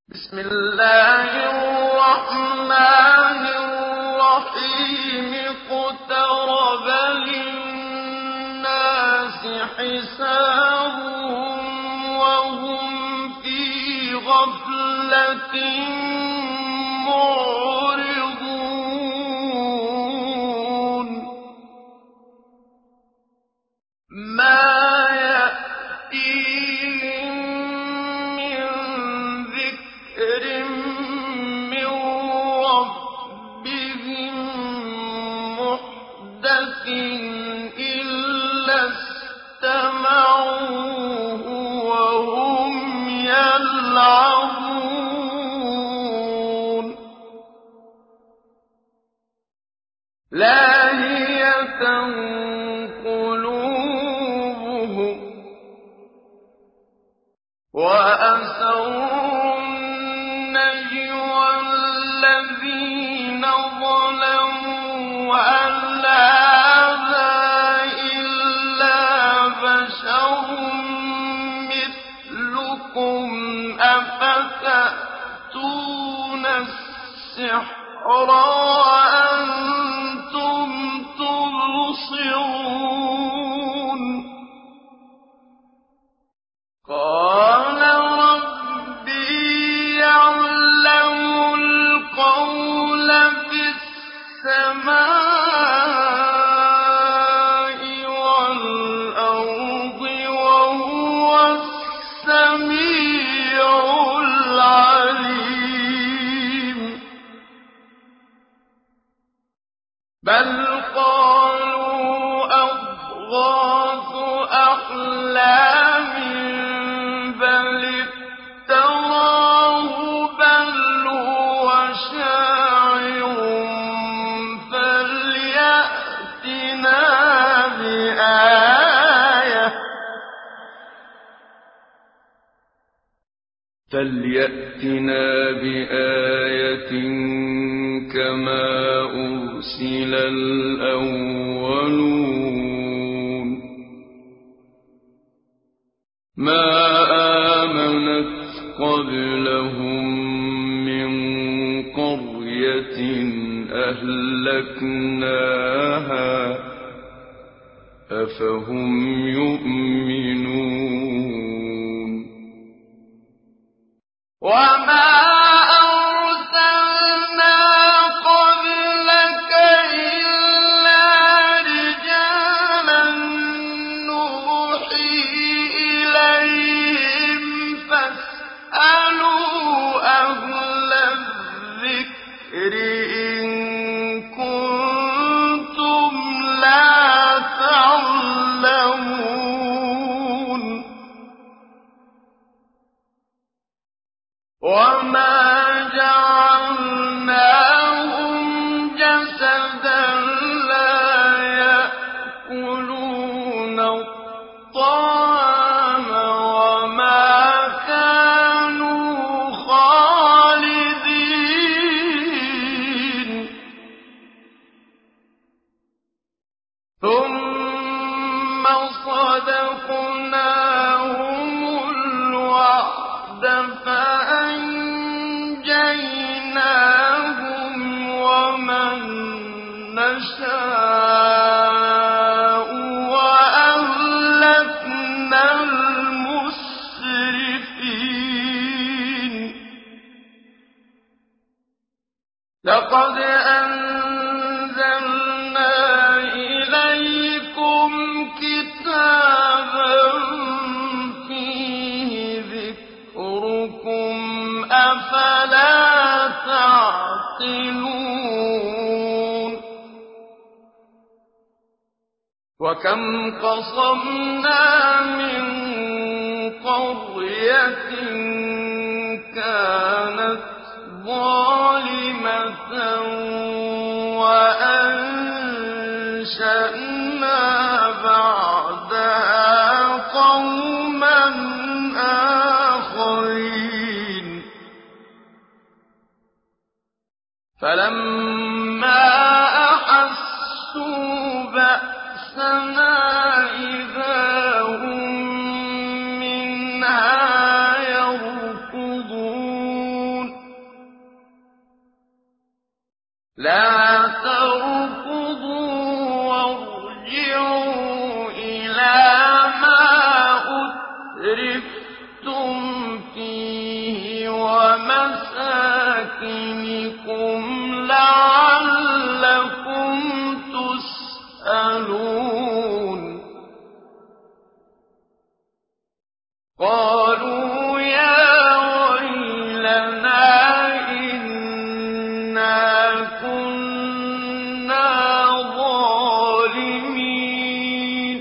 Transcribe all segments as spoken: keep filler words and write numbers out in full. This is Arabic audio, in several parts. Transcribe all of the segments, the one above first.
بسم الله الرحمن الرحيم اقترب للناس حسابهم وهم في غفلة معرضون ما يأتيهم من ذكر من ربهم محدث إلا استمعوه وهم يلعبون لاهية قلوبهم وأسروا النجوى الذين ظلموا هل هذا إلا بشر مثلكم أفتأتون السحر وأنتم تبصرون قال ربي يعلم القول في السماء والأرض وهو السميع العليم بل قالوا أضغاث أحلام بل افتراه بل هو شاعر فليأتنا بآية فليأتنا بآية كما أرسل الأولون ما آمنت قبلهم من قرية أهلكناها أفهم يؤمنون وما أرسلنا قبلك إلا رجالا نوحي إليهم فاسألوا أهل الذكر إن كنتم لا تعلمون وما جعلناهم جسدا لا يأكلون الطعام وما كانوا خالدين ثم صدقناهم الوعد فأنجيناهم ومن نشاء وأهلكنا المسرفين لقد أنزلنا إليكم كتابا فيه ذكركم أفلا تعقلون وكم قصمنا من قرية كانت ظالمة وأنشأنا بعدها قوما آخرين فلما أحسوا بأسنا إذا هم منها يركضون لا تركضوا وارجعوا إلى ما أترفتم فيه ومساكنكم لعلكم تسألون قالوا يا ويلنا إنا كنا ظالمين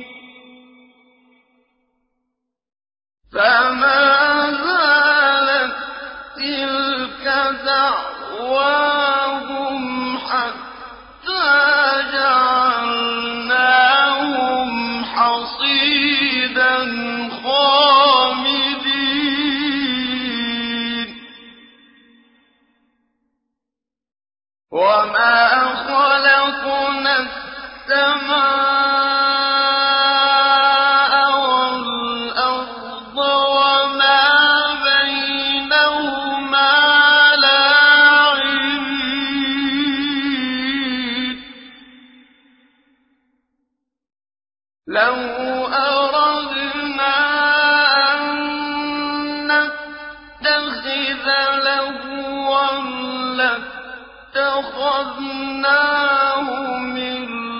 فما زالت تلك دعواهم حتى جعلناهم حصيدا خامدين وما خلقنا السماء والأرض وما بينهما لاعبين لو أردنا أن نتخذ لهوا لاتخذناه من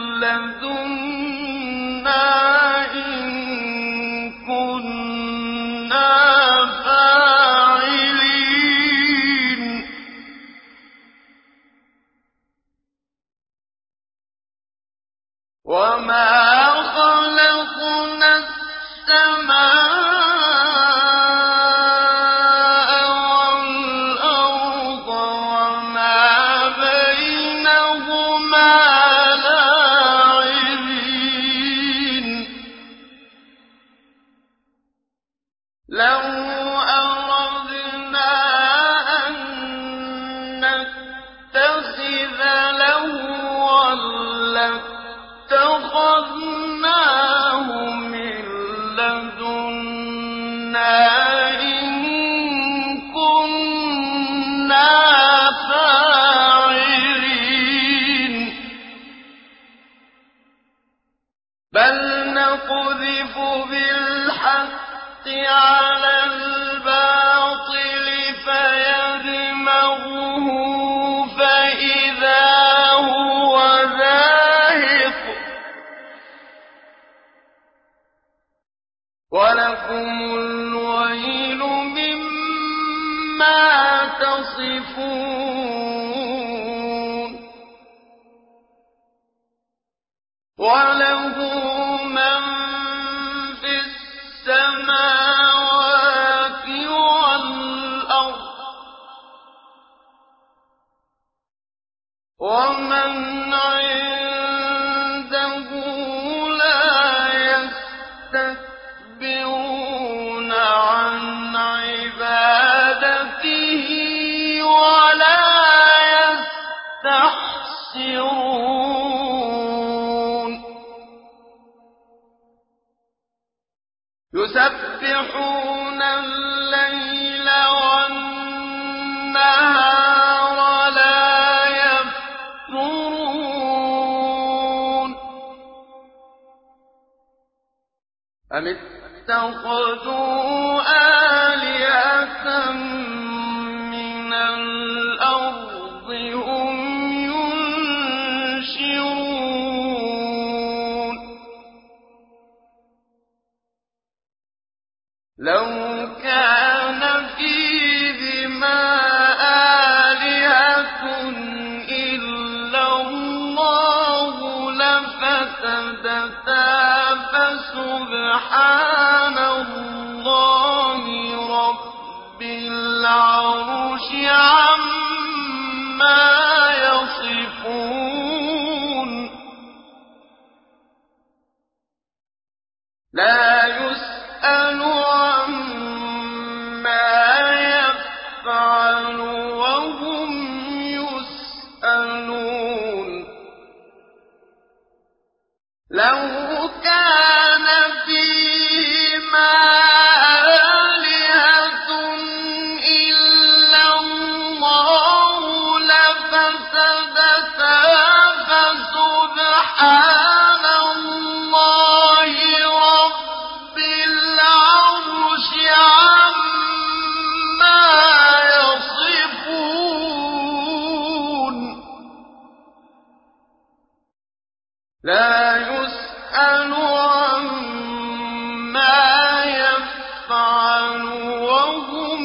لدنا إن كنا فاعلين وما خلقنا السماء والأرض وما بينهما لاعبين لو أردنا أن نتخذ لهوا لاتخذناه من لدنا إن كنا فاعلين بل نقذف بالحق على الباطل فيدمغه فإذا هو زاهق ولكم الويل مما تصفون وله من في السماوات والأرض ومن عنده لا يستكبرون عن عبادته ولا يستحسرون يسبحون الليل والنهار لا يفترون أم اتخذوا آلهة من الأرض هم ينشرون لو كان فيهما آلهة إلا الله لفسدتا فسبحان الله رب العرش عما يصفون لا يسأل عما يفعل وهم يسألون لو كان فيهما آلهة إلا الله لفسدتا سُبْحَانَ اللَّهِ رَبِّ الْعَرْشِ عَمَّا يَصِفُونَ لَا يُسْأَلُ عَمَّا يَفْعَلُ وَهُمْ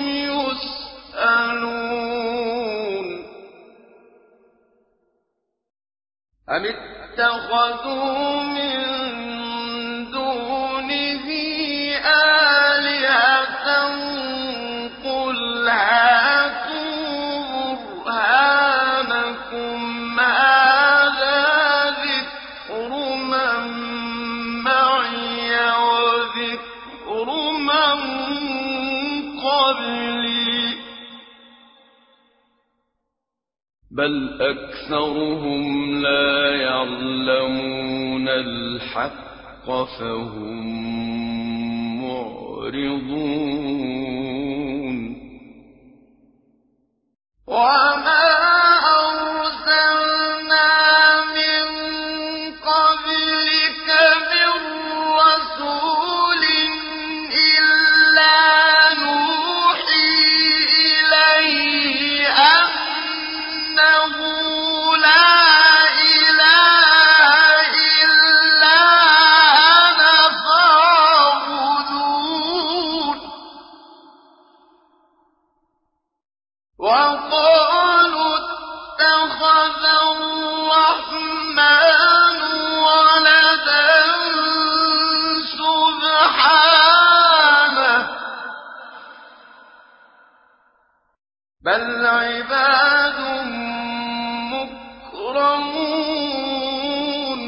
يُسْأَلُونَ أَمِ اتَّخَذُوا مِن دُونِهِ آلِهَةً قُلْ هَاتُوا بُرْهَانَكُمْ هَٰذَا ذِكْرُ مَن مَّعِيَ وَذِكْرُ مَن قَبْلِي ۗ بَلْ أَكْثَرُهُمْ لَا يَعْلَمُونَ الْحَقَّ فَهُم مُّعْرِضُونَ وَمَا أَرْسَلْنَا مِن قَبْلِكَ مِن رَّسُولٍ إِلَّا نُوحِي إِلَيْهِ أَنَّهُ لَا إِلَٰهَ إِلَّا أَنَا فَاعْبُدُونِ وَقَالُوا اتَّخَذَ الرَّحْمَٰنُ وَلَدًا سُبْحَانَهُ ۚ بَلْ عِبَادٌ مُّكْرَمُونَ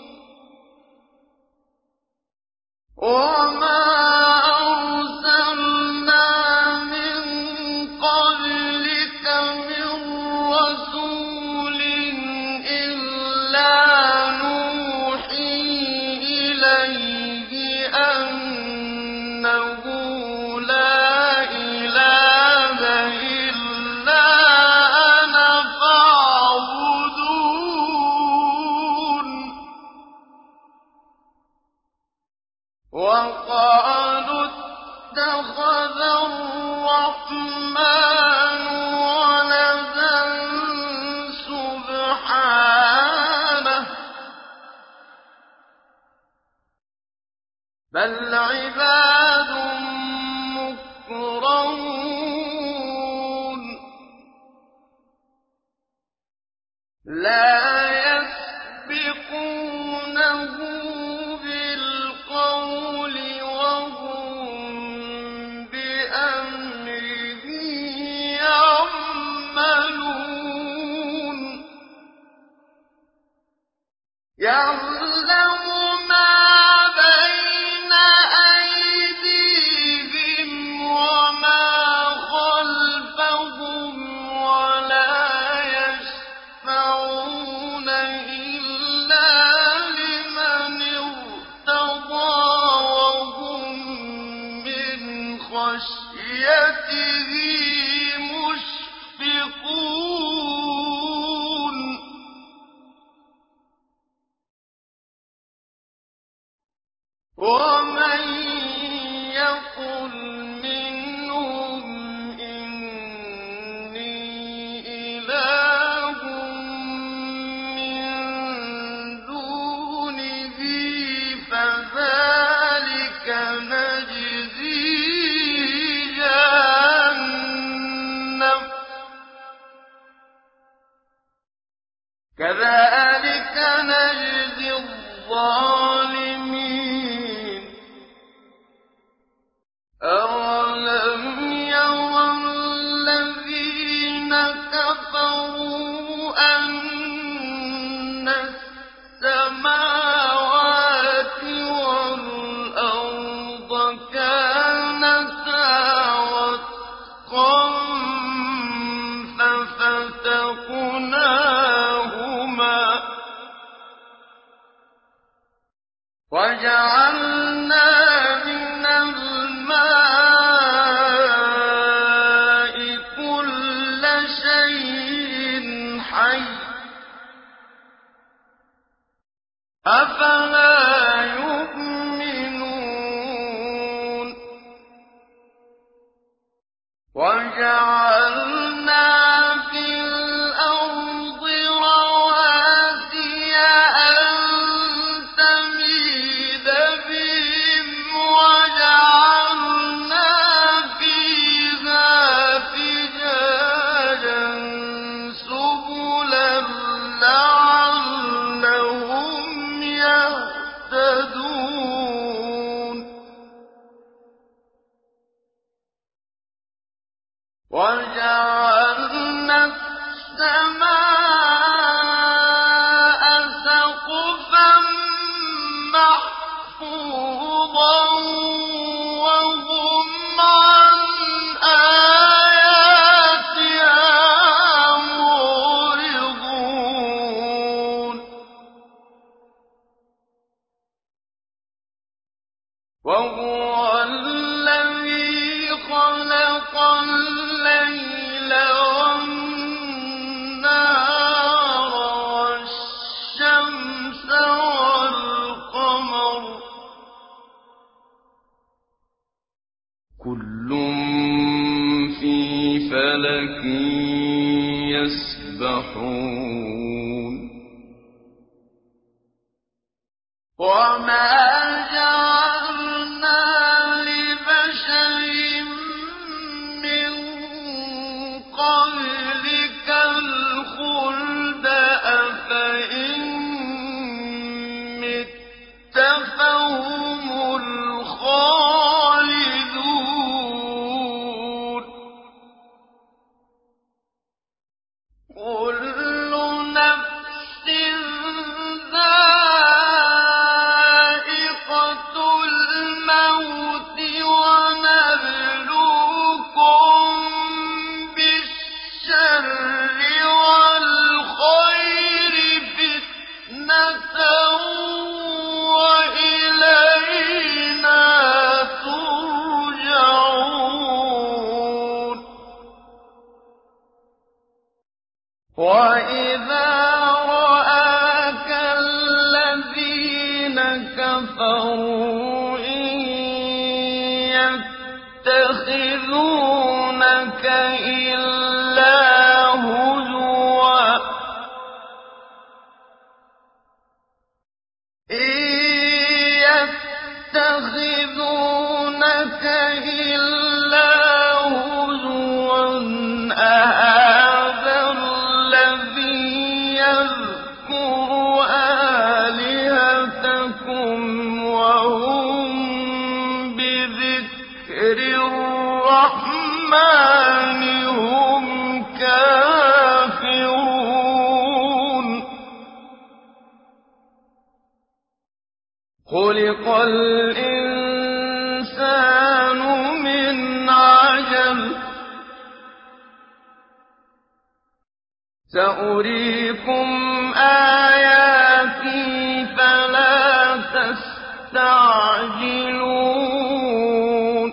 وَمَا أَرْسَلْنَا مِن قَبْلِكَ مِن رَّسُولٍ إِلَّا نُوحِي إِلَيْهِ أَنَّهُ لَا إِلَٰهَ إِلَّا أَنَا فَاعْبُدُونِ وَقَالُوا اتَّخَذَ الرَّحْمَٰنُ وَلَدًا سُبْحَانَهُ ۚ بَلْ عِبَادٌ مُّكْرَمُونَ لَا يَسْبِقُونَهُ بِالْقَوْلِ وَهُم بِأَمْرِهِ يَعْمَلُونَ يَعْلَمُ مَا بَيْنَ أَيْدِيهِمْ وَمَا خَلْفَهُمْ وَلَا يَشْفَعُونَ إِلَّا لِمَنِ ارْتَضَىٰ وَهُم مِّنْ خَشْيَتِهِ مُشْفِقُونَ وَمَن يَقُلْ مِنْهُمْ إِنِّي إِلَٰهٌ مِّن دُونِهِ فَذَٰلِكَ نَجْزِيهِ جَهَنَّمَ ۚ كَذَٰلِكَ نَجْزِي الظَّالِمِينَ أَوَلَمْ يَرَ الَّذِينَ كَفَرُوا أَنَّ السَّمَاوَاتِ وَالْأَرْضَ كَانَتَا رَتْقًا فَفَتَقْنَاهُمَا وَجَعَلْنَا مِنَ الْمَاءِ كُلَّ شَيْءٍ حَيٍّ وَجَعَلْنَا فِي الْأَرْضِ رَوَاسِيَ أَن تَمِيدَ بِهِمْ وَجَعَلْنَا فِيهَا فِجَاجًا سُبُلًا لَّعَلَّهُمْ يَهْتَدُونَ وَجَعَلْنَا السَّمَاءَ سَقْفًا مَّحْفُوظًا وَهُمْ عَنْ آيَاتِهَا مُعْرِضُونَ وَهُوَ الَّذِي خَلَقَ اللَّيْلَ وَالنَّهَارَ وَالشَّمْسَ وَالْقَمَرَ ۖ كُلٌّ فِي فَلَكٍ يَسْبَحُونَ وَمَا جَعَلْنَا لِبَشَرٍ مِّن قَبْلِكَ الْخُلْدَ ۖ أَفَإِن مِّتَّ فَهُمُ الْخَالِدُونَ كُلُّ نَفْسٍ ذَائِقَةُ الْمَوْتِ وَنَبْلُوكُم بِالشَّرِّ وَالْخَيْرِ فِتْنَةً وَإِلَيْنَا تُرْجَعُونَ وَإِذَا رَآكَ الَّذِينَ كَفَرُوا إِن يَتَّخِذُونَكَ إِلَّا هُزُوًا إِن يَتَّخِذُونَكَ إِلَّا هُزُوًا أَهَٰذَا الَّذِي يَذْكُرُ آلِهَتَكُمْ وَهُم بِذِكْرِ الرَّحْمَٰنِ هُمْ كَافِرُونَ خُلِقَ الْإِنسَانُ مِنْ عَجَلٍ ۚ سَأُرِيكُمْ آيَاتِي فَلَا تَسْتَعْجِلُونِ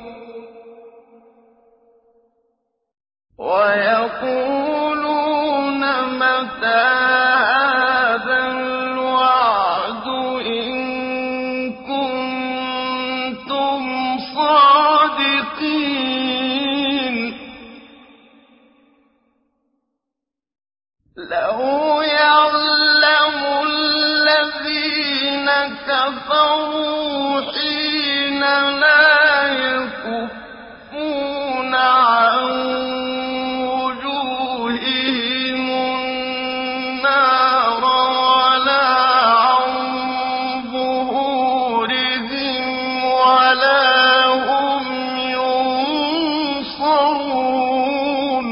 وَيَقُولُونَ مَتَىٰ هَٰذَا الْوَعْدُ إِن كُنتُمْ صَادِقِينَ لَوْ يَعْلَمُ الَّذِينَ كَفَرُوا حِينَ لَا يَكُفُّونَ عَن وُجُوهِهِمُ النَّارَ وَلَا عَن ظُهُورِهِمْ وَلَا هُمْ يُنصَرُونَ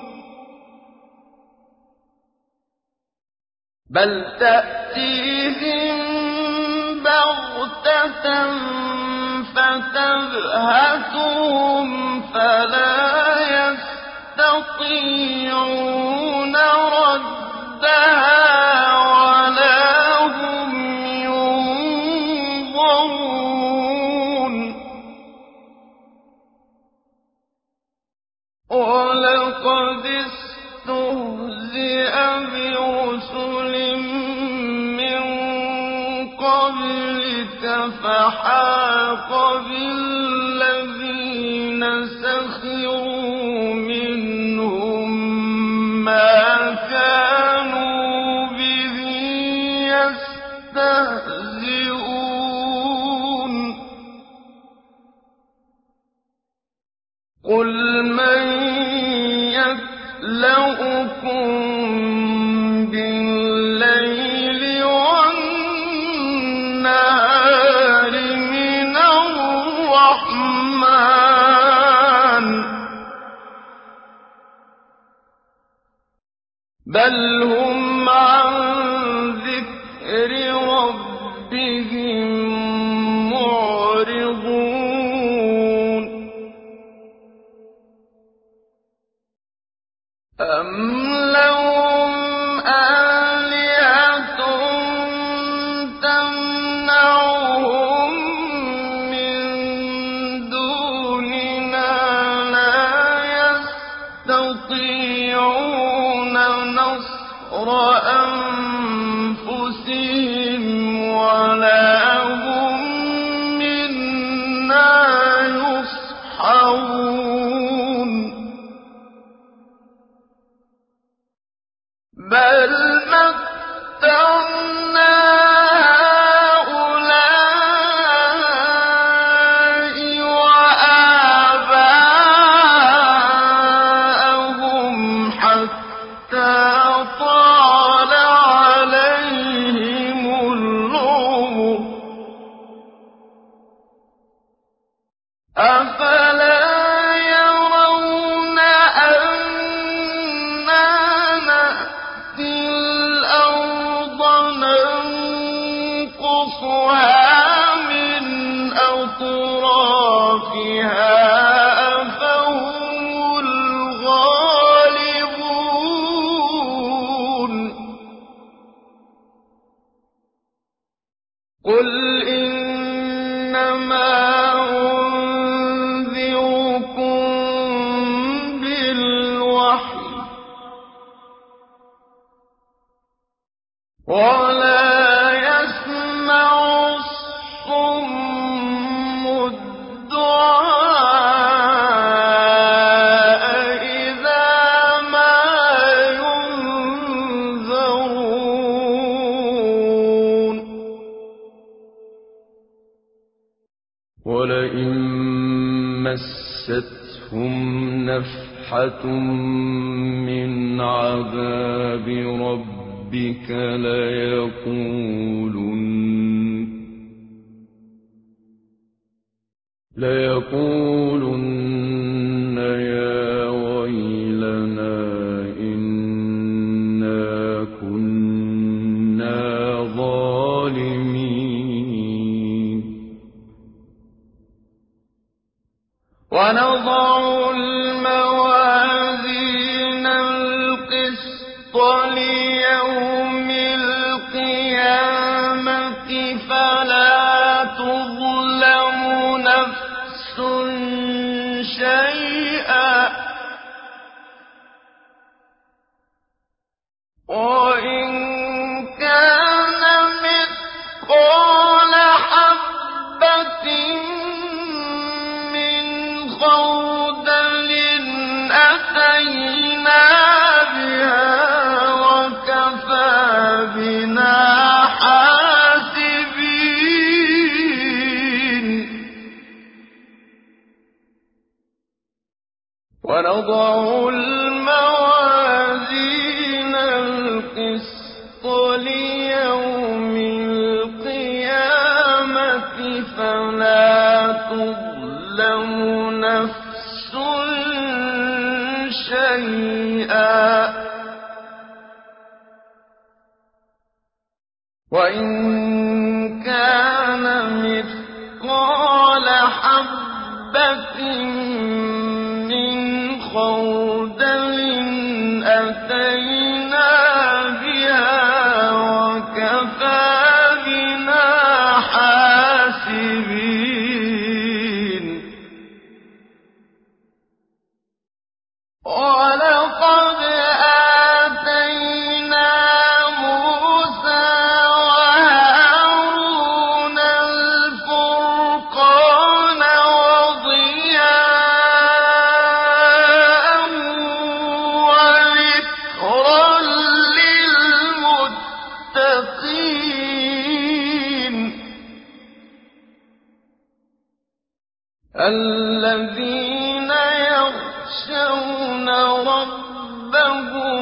بَلْ تَأْتِيهِم بَغْتَةً فَتَبْهَتُهُمْ فَلَا يَسْتَطِيعُونَ رَدَّهَا وَلَا هُمْ يُنظَرُونَ وَلَقَدِ اسْتُهْزِئَ بِرُسُلٍ مِّن قَبْلِكَ فَحَاقَ بِالَّذِينَ سَخِرُوا بل هم عن ذكر ربهم معرضون أم لهم آلهة تمنعهم من دوننا لا يستطيعون نصر أنفسهم ولا هم منا يصحبون بل متعنا هؤلاء وآباءهم حتى طال عليهم العمر أفلا يرون أنا نأتي الأرض ننقصها من أطرافها أفهم الغالبون قل إنما أنذركم بالوحي ولا يسمع الصم الدعاء إذا ما ينذرون ولئن مستهم نفحة من عذاب ربك ليقولن ليقولن يا ويلنا إنا كنا ظالمين ونضع الموازين القسط ليوم القيامة فلا تظلم نفس شيئا وإن كان مثقال حبة من خردل أتينا بها وكفى بنا حاسبين ونضع الموازين القسط ليوم القيامة فلا تظلم نفس شيئا وإن كان مثقال حبة من خردل أتينا بها وكفى بنا حاسبين ولقد آتينا موسى وهارون الفرقان وضياء وذكرا للمتقين الذين يخشون ربهم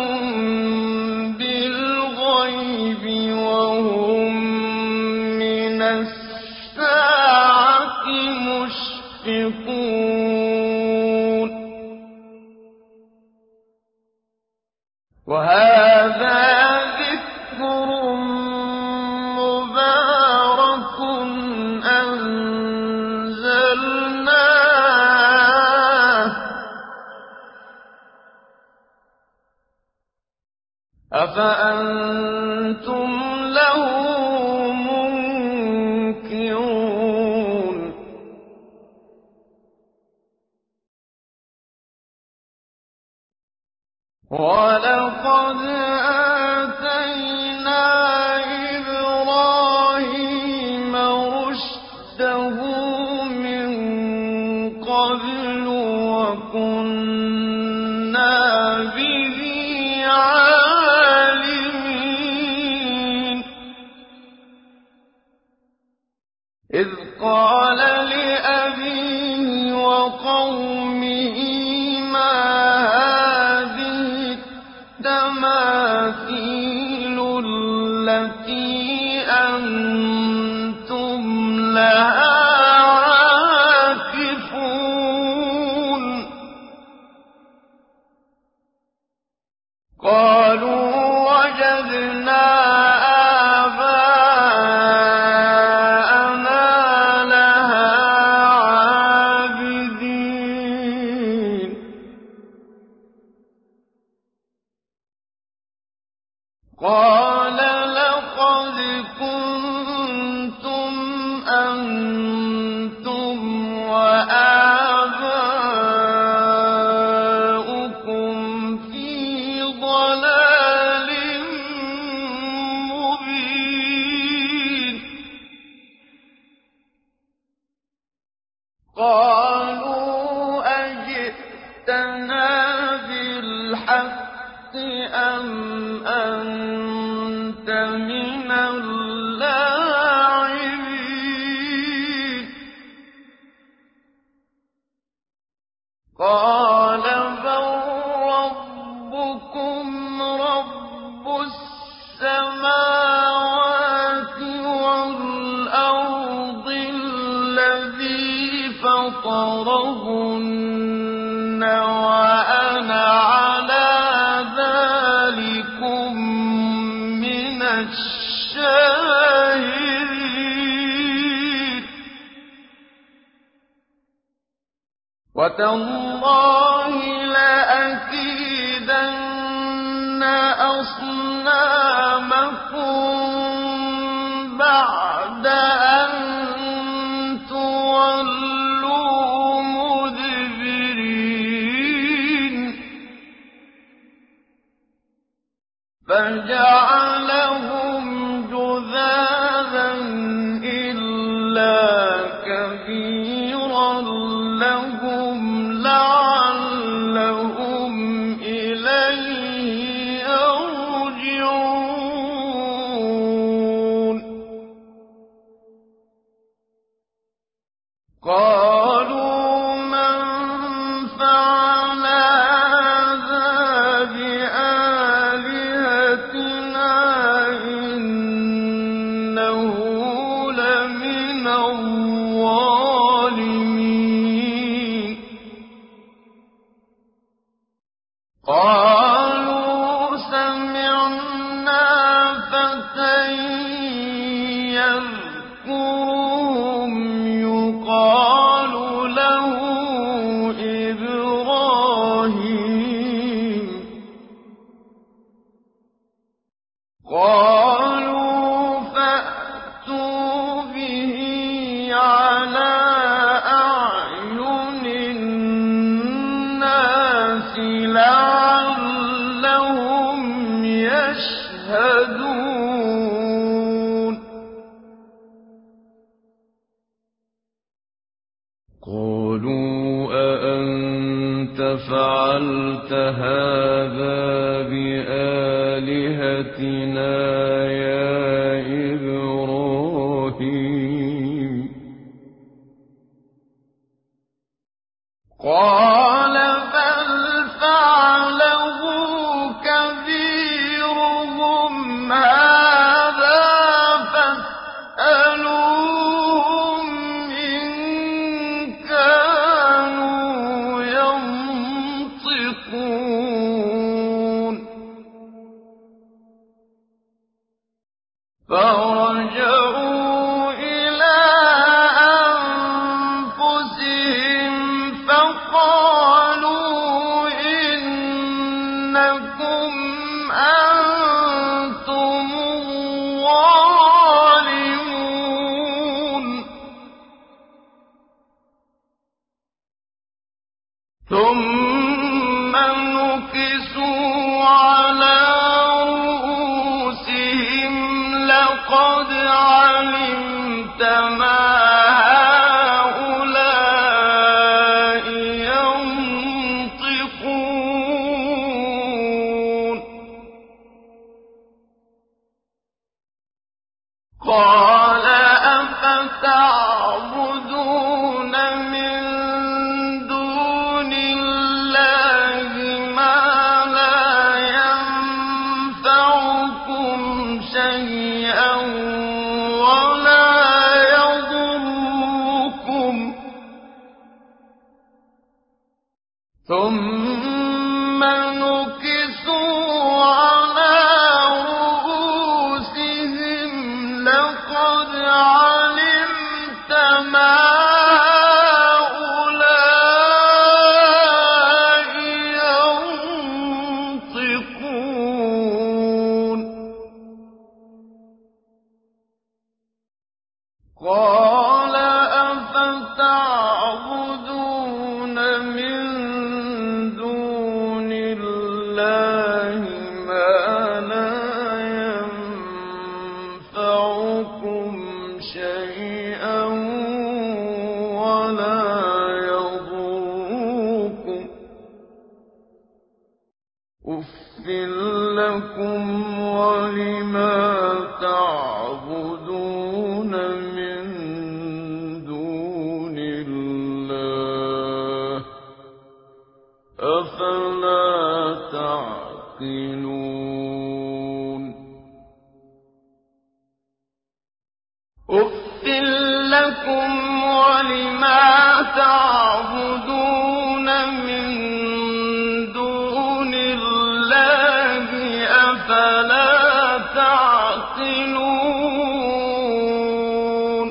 بالغيب وهم من الساعة مشفقون وهذا أفأنتم له منكرون ولقد آتينا إبراهيم رشده من قبل وكنا به عالمين إذ قال لأبيه وقومه ما هذه التماثيل التي أنتم لها عاكفون قالوا وجدنا آباءنا لها عابدين قال لقد كنتم أنتم وآباؤكم في ضلال مبين قالوا أجئتنا بالحق أم أنت من اللاعبين قال بل ربكم رب السماوات والأرض الذي فطرهن وأنا على ذلكم من الشاهدين وتالله لأكيدن أصنامكم بعد أن تولوا مدبرين فجعلهم جذاذا إلا كبيرا لهم لعلهم إليه يرجعون قالوا من فعل هذا بآلهتنا إنه لمن الظالمين قالوا سمعنا فتى يذكرهم يقال له إبراهيم قالوا فأتوا به على أعين الناس لعلهم يشهدون قالوا أأنت فعلت هذا بآلهتنا يا إبراهيم قال بل فعله كبيرهم هذا فاسألوهم إن كانوا ينطقون فرجعوا إلى أنفسهم فقالوا إنكم أنتم نُكِسُوا عَلَىٰ رُءُوسِهِمْ لَقَدْ عَلِمْتَ مَا هَٰؤُلَاءِ يَنطِقُونَ قَالَ أَفَتَعْبُدُونَ مِن دُونِ اللَّهِ مَا لَا يَنفَعُكُمْ شَيْئًا وَلَا يَضُرُّكُمْ ثُمَّ نُكِسُوا عَلَىٰ رُءُوسِهِمْ لَقَدْ عَلِمْتَ مَا هَٰؤُلَاءِ يَنطِقُونَ قَالَ أَفَتَعْبُدُونَ مِن دُونِ اللَّهِ مَا لَا يَنفَعُكُمْ شَيْئًا وَلَا يَضُرُّكُمْ أُفٍّ لَّكُمْ وَلِمَا تَعْبُدُونَ مِن دُونِ اللَّهِ أَفَلَا تَعْقِلُونَ أُفٍّ لَّكُمْ وَلِمَا تَعْبُدُونَ مِن دُونِ اللَّهِ أَفَلَا تَعْقِلُونَ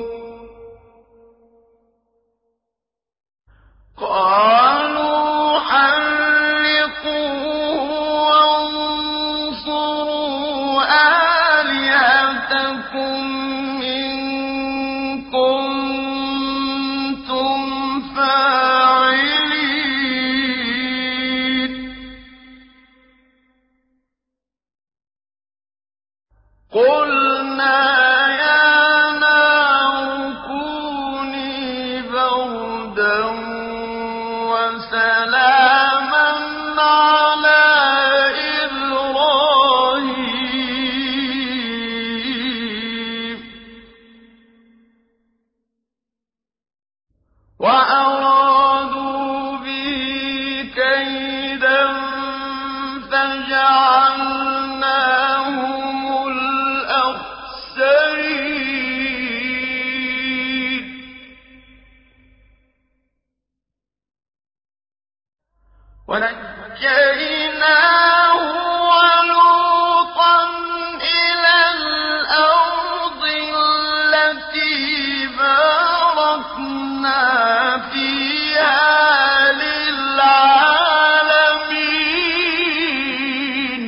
قَالُوا حَرِّقُوهُ وَانصُرُوا آلِهَتَكُمْ إِن كُنتُمْ فَاعِلِينَ قُلْنَا يَا نَارُ كُونِي بَرْدًا وَسَلَامًا عَلَىٰ إِبْرَاهِيمَ وَأَرَادُوا بِهِ كَيْدًا فَجَعَلْنَاهُمُ الْأَخْسَرِينَ وَنَجَّيْنَاهُ وَلُوطًا إِلَى الْأَرْضِ الَّتِي بَارَكْنَا فِيهَا لِلْعَالَمِينَ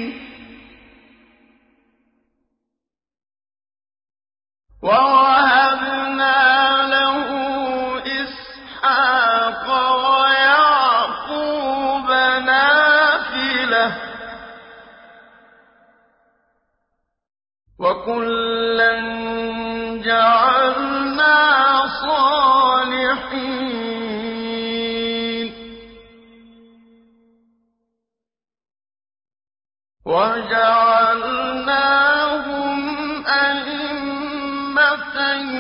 وَوَهَبْنَا لَهُ إِسْحَاقَ وَيَعْقُوبَ نَافِلَةً ۖ وَكُلًّا جَعَلْنَا صَالِحِينَ وَجَعَلْنَاهُمْ أَئِمَّةً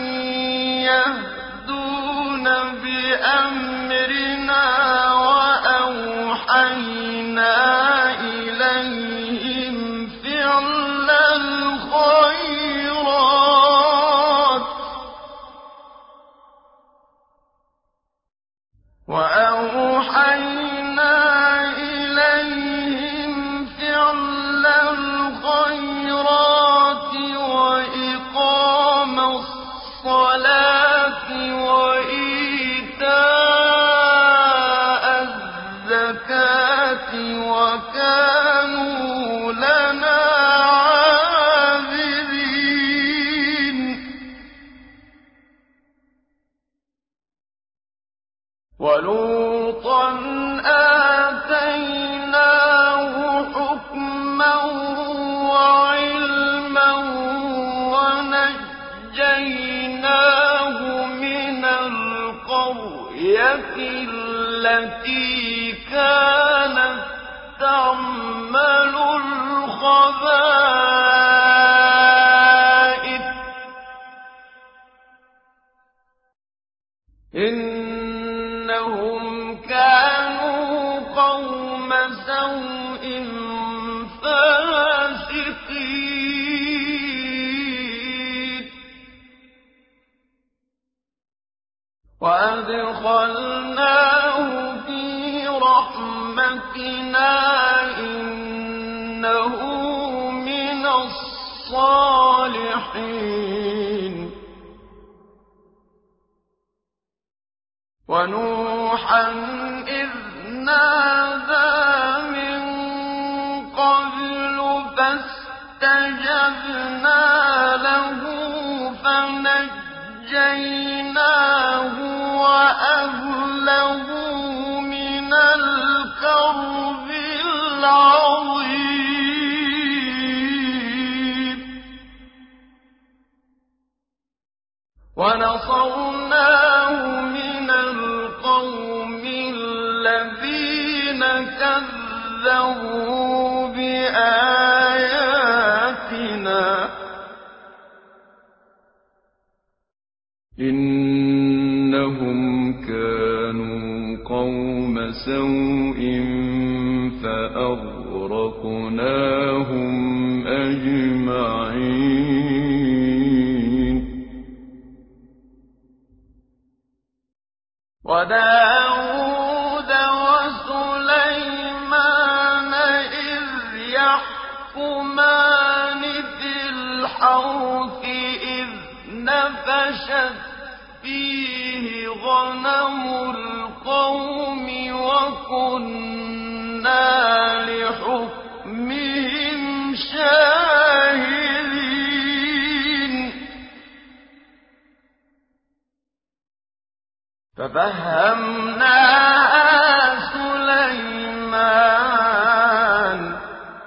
يَهْدُونَ بِأَمْرِنَا وَأَوْحَيْنَا إِلَيْهِمْ فِعْلَ الْخَيْرَاتِ وَأَوْحَيْنَا إِلَيْهِمْ فِعْلَ الْخَيْرَاتِ الْخَبَائِثَ إِنَّهُمْ كَانُوا قَوْمَ سَوْءٍ فَاسِقِينَ وَأَدْخَلْنَاهُ فِي رَحْمَتِنَا إِنَّهُ مِنَ الصَّالِحِينَ وَنُوحًا إِذْ نَادَىٰ مِن قَبْلُ فَاسْتَجَبْنَا لَهُ فَنَجَّيْنَاهُ وَأَهْلَهُ مِنَ الْكَرْبِ الْعَظِيمِ وَنَصَرْنَاهُ مِنَ الْقَوْمِ الَّذِينَ كَذَّبُوا بِآيَاتِنَا إِنَّهُمْ كَانُوا قَوْمَ سَوْءٍ فَأَغْرَقْنَاهُمْ أَجْمَعِينَ وَدَاوُودَ وَسُلَيْمَانَ إِذْ يَحْكُمَانِ فِي الْحَرْثِ إِذْ نَفَشَتْ فِيهِ غَنَمُ الْقَوْمِ وَكُنَّا لِحُكْمِهِمْ شَاهِدِينَ فَفَهَّمْنَاهَا سُلَيْمَانَ ۚ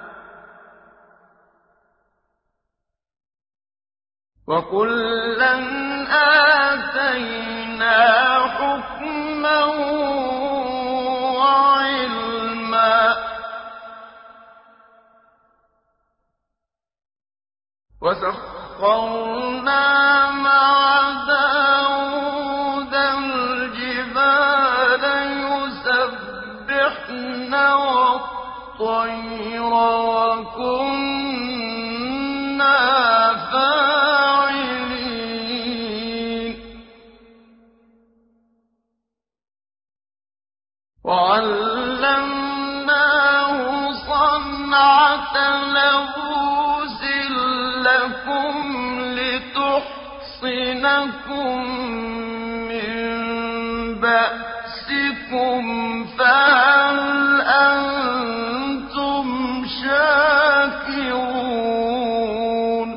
وَكُلًّا آتَيْنَا حُكْمًا وَعِلْمًا ۚ وَسَخَّرْنَا مَعَ دَاوُودَ الْجِبَالَ يُسَبِّحْنَ وَالطَّيْرَ وَكُنَّا فَاعِلِينَ وَعَلَّمْنَاهُ صَنْعَةَ لَبُوسٍ لَّكُمْ لِتُحْصِنَكُم مِّن بَأْسِكُمْ فَهَلْ أَنتُمْ شَاكِرُونَ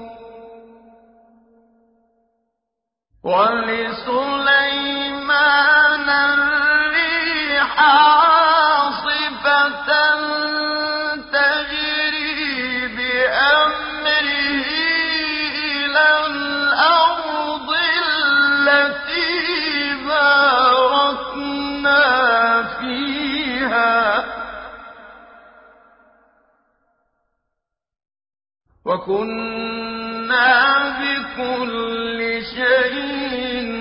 وَلِسُلَيْمَانَ الرِّيحَ عَاصِفَةً تَجْرِي بِأَمْرِهِ إِلَى الْأَرْضِ الَّتِي بَارَكْنَا فِيهَا وَكُنَّا بِكُلِّ شَيْءٍ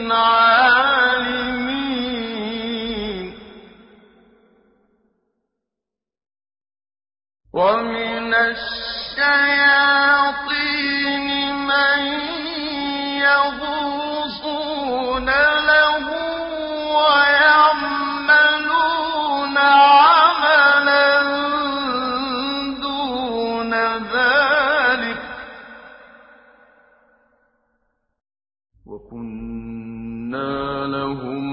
عَالِمِينَ وَمِنَ الشَّيَاطِينِ مَن يَغُوصُونَ لَهُ وَيَعْمَلُونَ عَمَلًا دُونَ ذَٰلِكَ ۖ وَكُنَّا لَهُمْ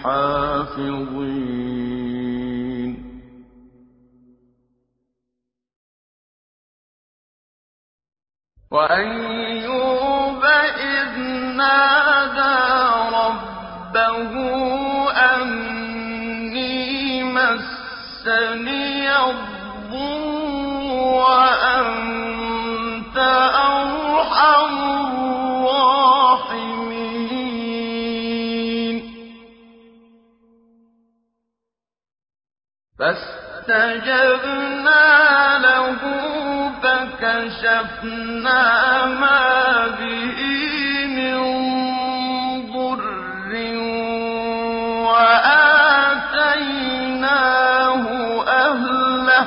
حَافِظِينَ وَأَيُّوبَ إِذْ نَادَىٰ رَبَّهُ أَنِّي مَسَّنِيَ الضُّرُّ وَأَنتَ أَرْحَمُ الرَّاحِمِينَ فَاسْتَجَبْنَا فَكَشَفْنَا مَا بِهِ مِن ضُرٍّ وَآتَيْنَاهُ أَهْلَهُ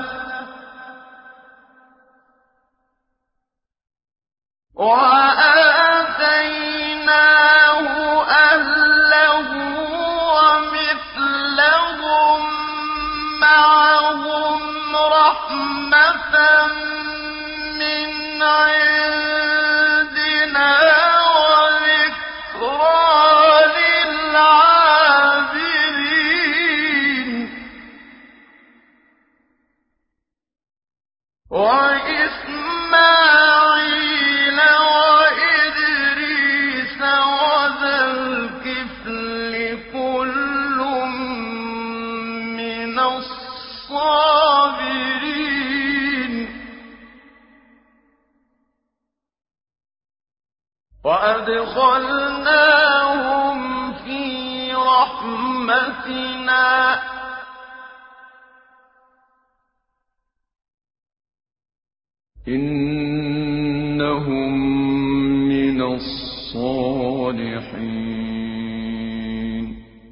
وَمِثْلَهُم مَّعَهُمْ رَحْمَةً مِّنْ عِندِنَا وَذِكْرَىٰ لِلْعَابِدِينَ وَإِسْمَاعِيلَ وَإِدْرِيسَ وَذَا الْكِفْلِ كُلٌّ مِّنَ الصَّابِرِينَ وَأَدْخَلْنَاهُمْ فِي رَحْمَتِنَا ۖ إِنَّهُم مِّنَ الصَّالِحِينَ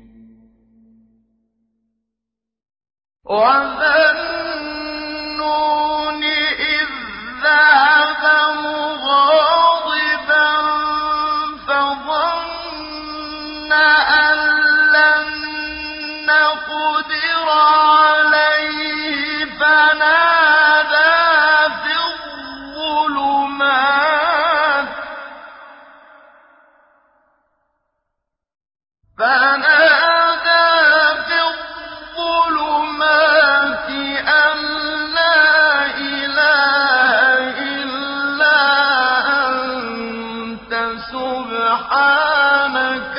وَذَا النُّونِ إِذ ذَّهَبَ مُغَاضِبًا فَظَنَّ أَن لَّن نَّقْدِرَ عَلَيْهِ فَنَادَىٰ فَنَادَىٰ فِي الظُّلُمَاتِ أَن لَّا إِلَٰهَ إِلَّا أَنتَ سُبْحَانَكَ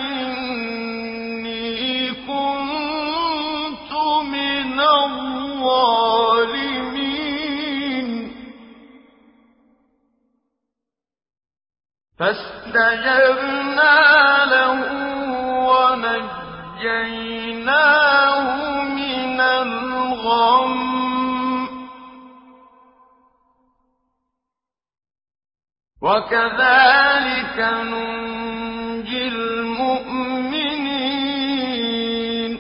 إِنِّي كُنتُ مِنَ الظَّالِمِينَ فَاسْتَجَبْنَا لَهُ وَنَجَّيْنَاهُ مِنَ الْغَمِّ ۚ وَكَذَٰلِكَ نُنجِي الْمُؤْمِنِينَ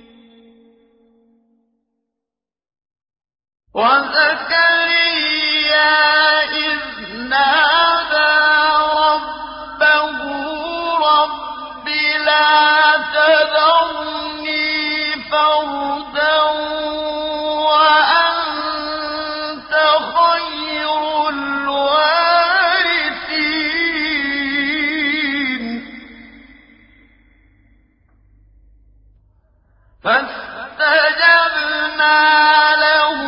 وَزَكَرِيَّا إِذْ نَادَىٰ رَبَّهُ رَبِّ لَا تَذَرْنِي فَرْدًا وَأَنتَ خَيْرُ الْوَارِثِينَ فَاسْتَجَبْنَا لَهُ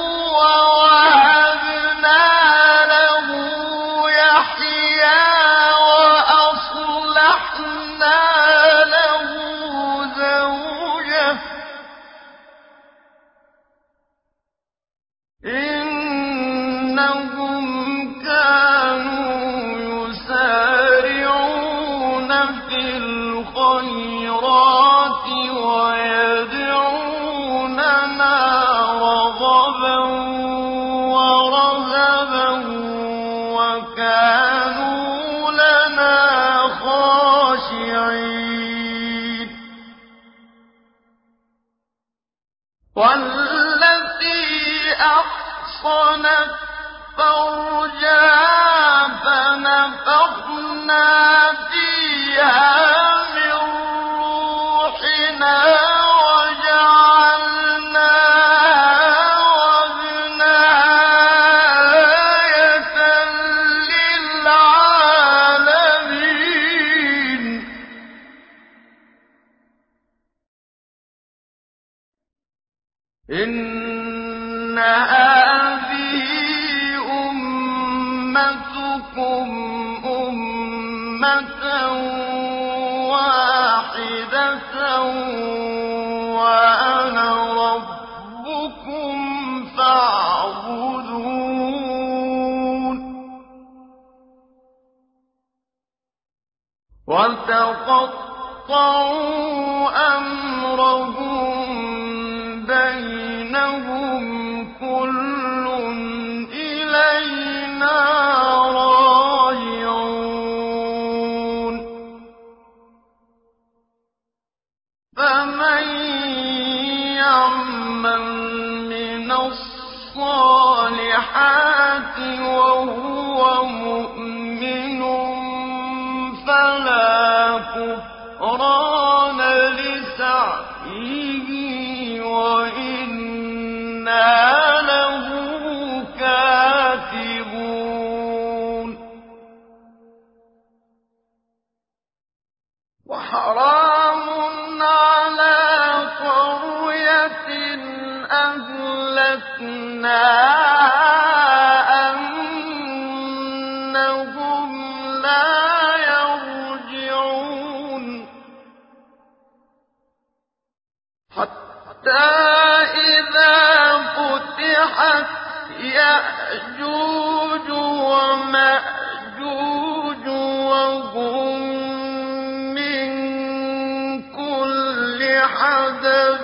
وَوَهَبْنَا لَهُ يَحْيَىٰ وَأَصْلَحْنَا لَهُ زَوْجَهُ ۚ إِنَّهُمْ كَانُوا يُسَارِعُونَ فِي الْخَيْرَاتِ وَيَدْعُونَنَا رَغَبًا وَرَهَبًا وَكَانُوا لَنَا خَاشِعِينَ وَالَّتِي أَحْصَنَتْ فَرْجَهَا فَنَفَخْنَا فِيهَا مِن رُّوحِنَا وَجَعَلْنَاهَا وَابْنَهَا آيَةً لِّلْعَالَمِينَ إِنَّ هَٰذِهِ أُمَّتُكُمْ أُمَّةً وَاحِدَةً وَأَنَا رَبُّكُمْ فَاعْبُدُونِ وَتَقَطَّعُوا أَمْرَهُم بَيْنَهُمْ ۖ كُلٌّ إِلَيْنَا الصالحات وهو مؤمن فلا كفران لسعيه وإنا له كاتبون وحرام على قرية أهلكناها أنهم لا يرجعون حتى إذا فتحت يأجوج ومأجوج وهم من كل حدب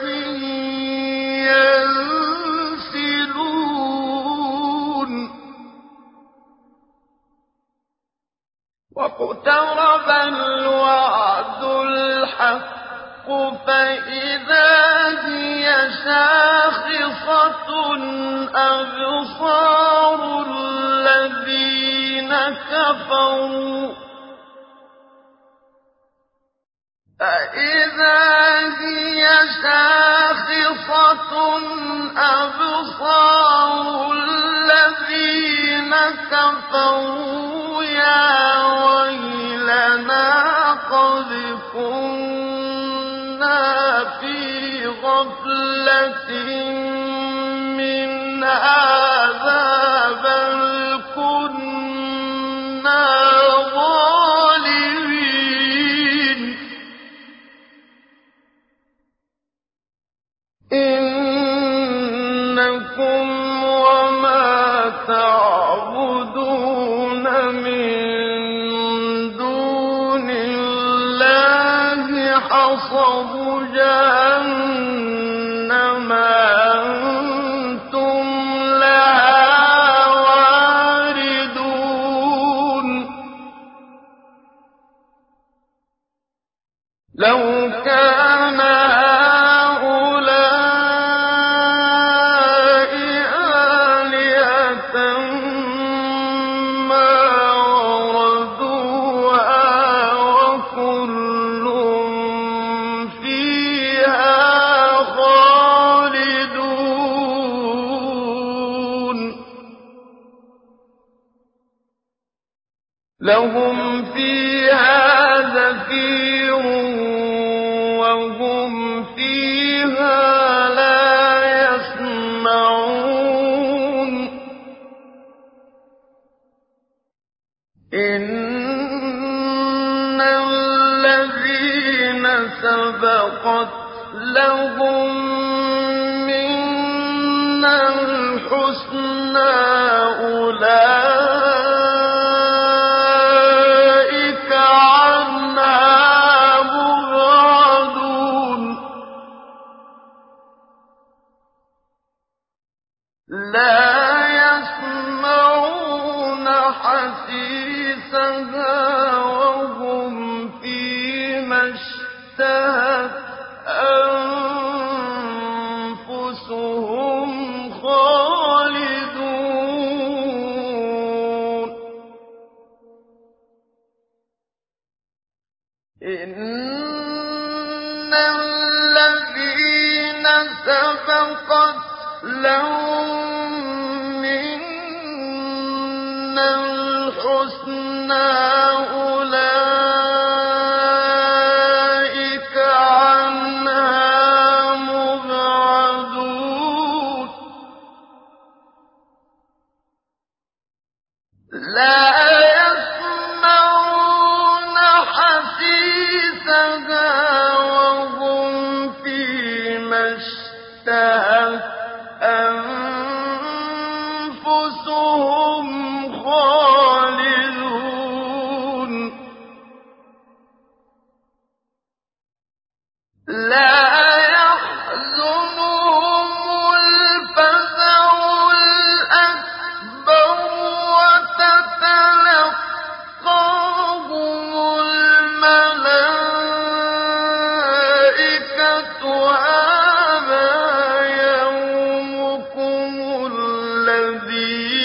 ينسلون واقترب الوعد الحق فإذا هي شاخصة أبصار الذين كفروا فإذا هي شاخصة أبصار الذين كفروا يا ويلنا قد كنا في غفلة من هذا بل كنا ظالمين إنكم وما تعبدون من دون الله حصب جهنم أنتم لها واردون لو كان هؤلاء آلهة ما وردوها وكل فيها خالدون لهم فيها زفير وهم فيها لا يسمعون إن الذين سبقت لهم منا الحسنى أولئك عنها مبعدون لا يسمعون حسيسها وهم فيما اشتهت أنفسهم خالدون إن الذين سبقت لهم منا الحسنى أولئك عنها مبعدون لا يسمعون حسيسها وهم فيما اشتهت أنفسهم خالدون لا يحزنهم الفزع الأكبر وتتلقاهم الملائكة هذا يومكم الذي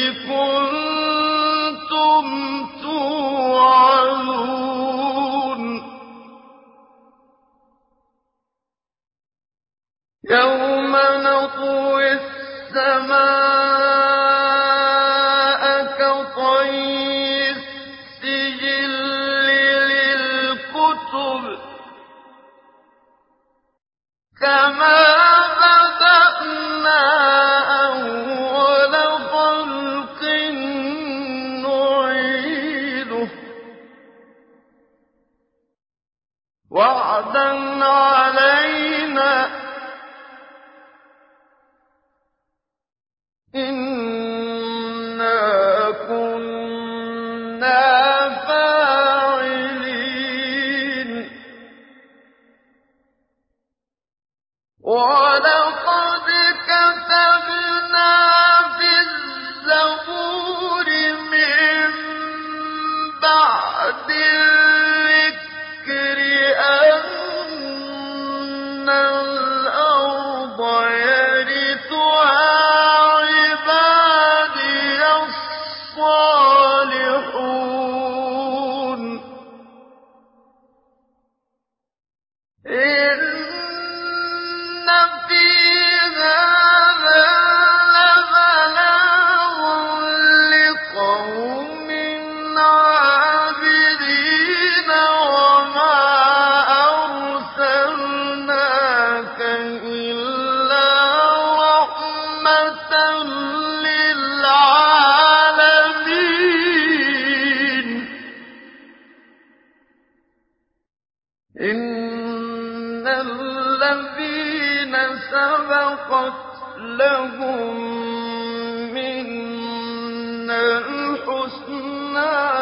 الْحُسْنَىٰ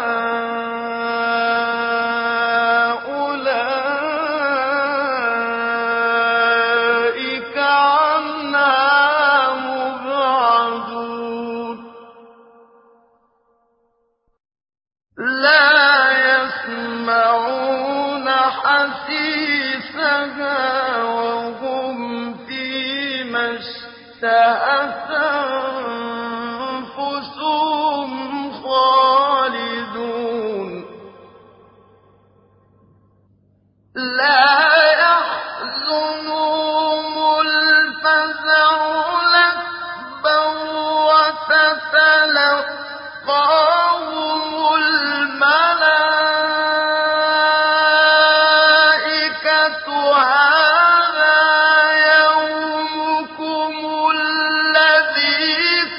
أُولَٰئِكَ عَنْهَا مُبْعَدُونَ لَا يَسْمَعُونَ حَسِيسَهَا وَهُمْ فِيمَا اشْتَهَتْ أَنفُسُهُمْ خَالِدُونَ لَا يَحْزُنُهُمُ الْفَزَعُ الْأَكْبَرُ وَتَتَلَقَّاهُمُ الْمَلَائِكَةُ هَٰذَا يَوْمُكُمُ الَّذِي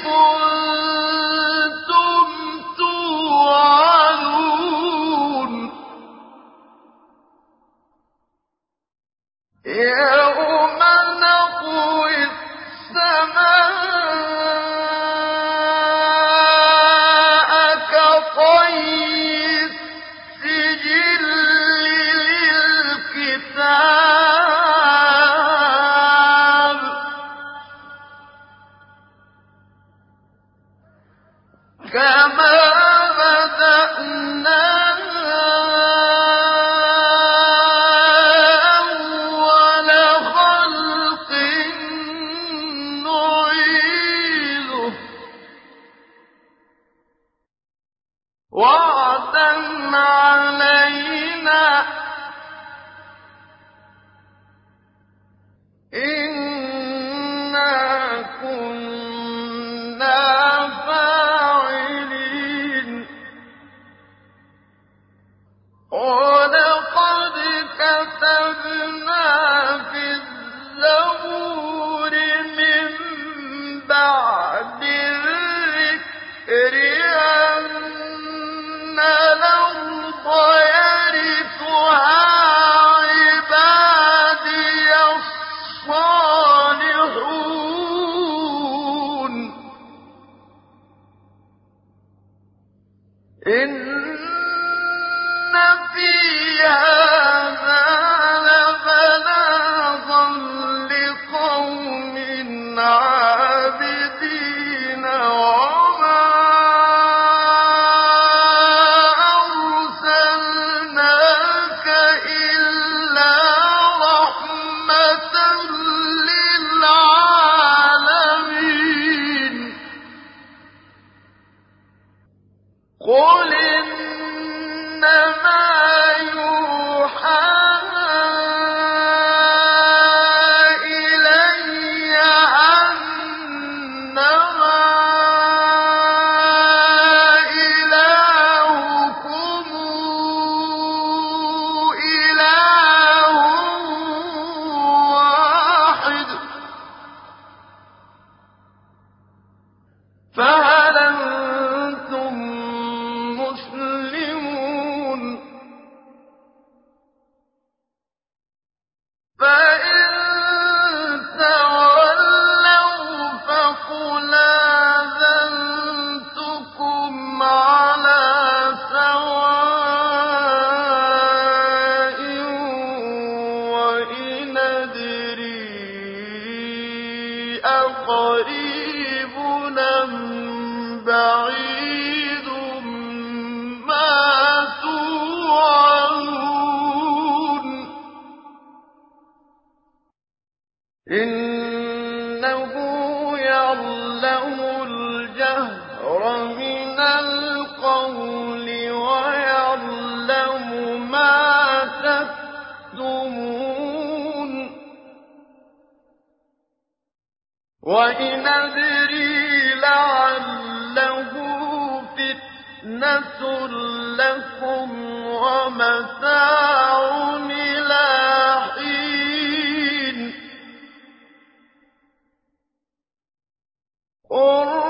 كُنتُمْ تُوعَدُونَ يَوْمَ نَطْوِي السَّمَاءَ كَطَيِّ السِّجِلِّ لِلْكِتَابِ كَمَا بَدَأْنَا أَوَّلَ خَلْقٍ نُّعِيدُهُ ۚ وَعْدًا عَلَيْنَا ۚ إِنَّا كُنَّا فَاعِلِينَ وَلَقَدْ كَتَبْنَا فِي الزَّبُورِ مِن بَعْدِ الذِّكْرِ أَنَّ الْأَرْضَ يَرِثُهَا عِبَادِيَ الصَّالِحُونَ إِنَّ فِي هَٰذَا لَبَلَاغًا لِّقَوْمٍ عَابِدِينَ وَمَا أَرْسَلْنَاكَ إِلَّا رَحْمَةً لِّلْعَالَمِينَ قُلْ إِنَّمَا يُوحَىٰ إِلَيَّ أَنَّمَا إِلَٰهُكُمْ إِلَٰهٌ وَاحِدٌ ۖ فَهَلْ أَنتُم مُّسْلِمُونَ فَإِن تَوَلَّوْا فَقُلْ آذَنتُكُمْ عَلَىٰ سَوَاءٍ وَإِنْ أَدْرِي أَقَرِيبٌ أَمْ بَعِيدٌ مَّا تُوعَدُونَ إِنَّهُ يَعْلَمُ الْجَهْرَ مِنَ الْقَوْلِ وَيَعْلَمُ مَا تَكْتُمُونَ وَإِنْ أَدْرِي لَعَلَّهُ فِتْنَةٌ لَّكُمْ وَمَتَاعٌ إِلَىٰ حِينٍ